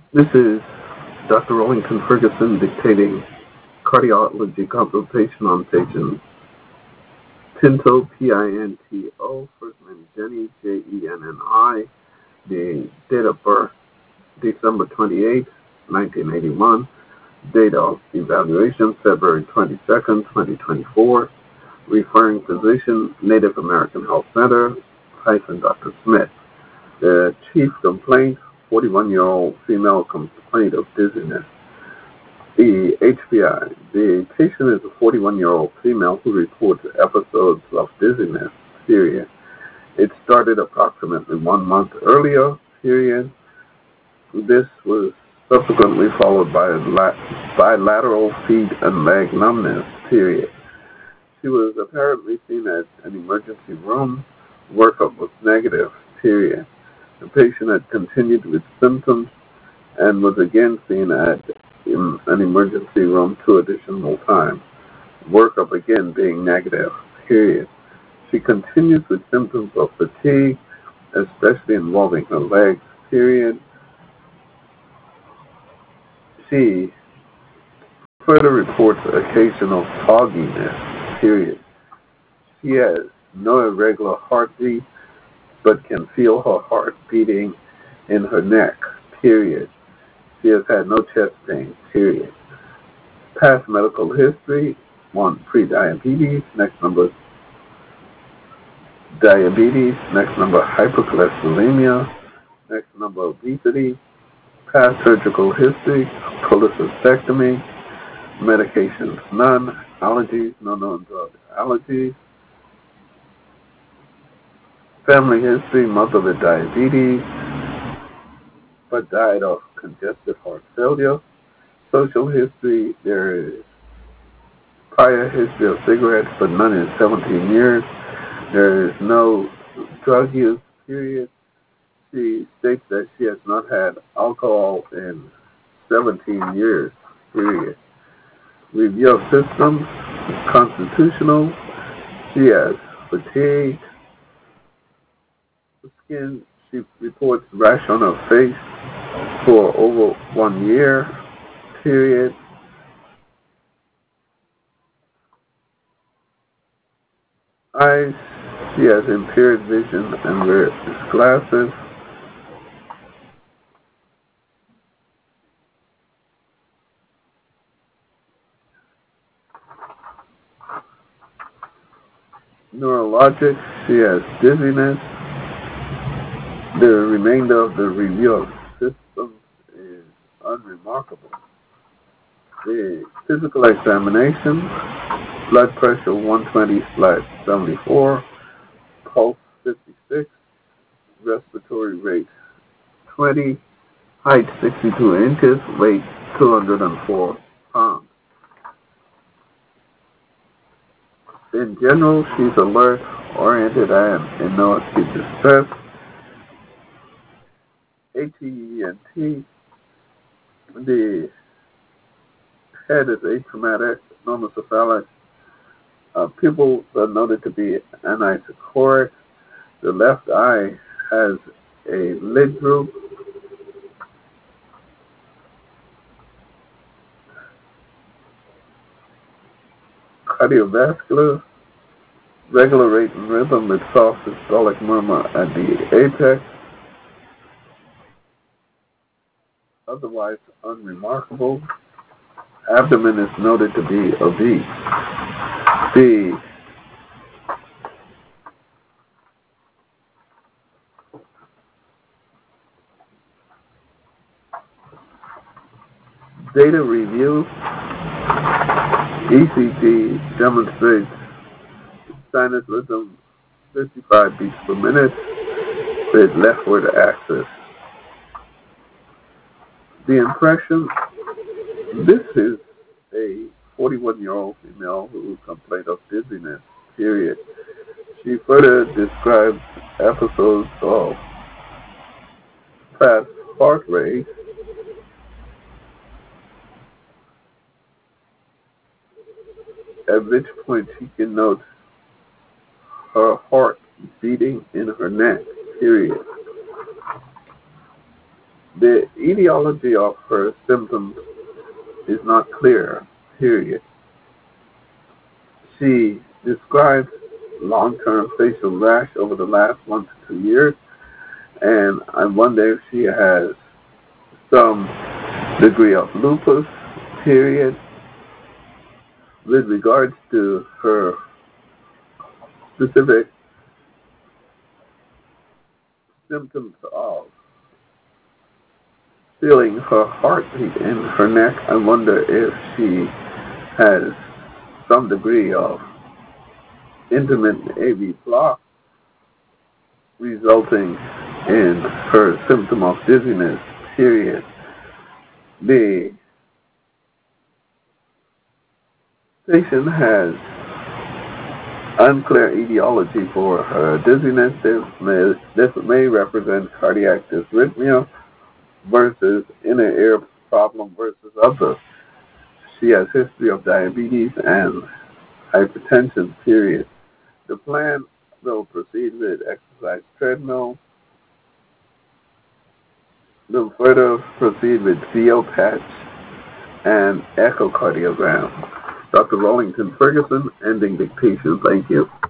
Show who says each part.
Speaker 1: This is Dr. Rollington Ferguson dictating cardiology consultation on patient Pinto, Pinto, first name Jenny, Jenni, the date of birth December 28, 1981, date of evaluation February 22nd, 2024, referring physician Native American Health Center, Dr. Smith. The chief complaint, 41-year-old female complaint of dizziness. The HPI. The patient is a 41-year-old female who reports episodes of dizziness, period. It started approximately 1 month earlier, period. This was subsequently followed by bilateral feet and leg numbness, period. She was apparently seen at an emergency room. Workup was negative, period. The patient had continued with symptoms and was again seen at an emergency room 2 additional times. Workup again being negative, period. She continues with symptoms of fatigue, especially involving her legs, period. She further reports occasional fogginess, period. She has no irregular heartbeat, but can feel her heart beating in her neck, period. She has had no chest pain, period. Past medical history, 1, pre-diabetes, next number diabetes, next number hypercholesterolemia, next number obesity, past surgical history, cholecystectomy, medications none, allergies, no known drug allergies, family history, mother with diabetes, but died of congestive heart failure. Social history, there is prior history of cigarettes, but none in 17 years. There is no drug use, period. She states that she has not had alcohol in 17 years, period. Review of systems, constitutional. She has fatigue. Skin, she reports rash on her face for over 1 year, period. Eyes, she has impaired vision and wears glasses. Neurologic, she has dizziness. The remainder of the review of systems is unremarkable. The physical examination, blood pressure 120/74, pulse 56, respiratory rate 20, height 62 inches, weight 204 pounds. In general, she's alert, oriented, and in no acute distress. ATENT, the head is atraumatic, normocephalic. Pupils are noted to be anisochoric. The left eye has a lid droop. Cardiovascular, regular rate and rhythm with soft systolic murmur at the apex. Otherwise unremarkable. Abdomen is noted to be obese. The data review, ECG demonstrates sinus rhythm 55 beats per minute with leftward axis. The impression, this is a 41-year-old female who complained of dizziness, period. She further describes episodes of fast heart rate, at which point she can note her heart beating in her neck, period. The etiology of her symptoms is not clear, period. She describes long-term facial rash over the last 1 to 2 years, and I wonder if she has some degree of lupus, period. With regards to her specific symptoms of feeling her heartbeat in her neck, I wonder if she has some degree of intermittent AV block resulting in her symptom of dizziness, period. The patient has unclear etiology for her dizziness. This may represent cardiac dysrhythmia versus inner ear problem versus other. She has history of diabetes and hypertension, period. The plan will proceed with exercise treadmill. Will further proceed with CO patch and echocardiogram. Dr. Rollington Ferguson, ending dictation. Thank you.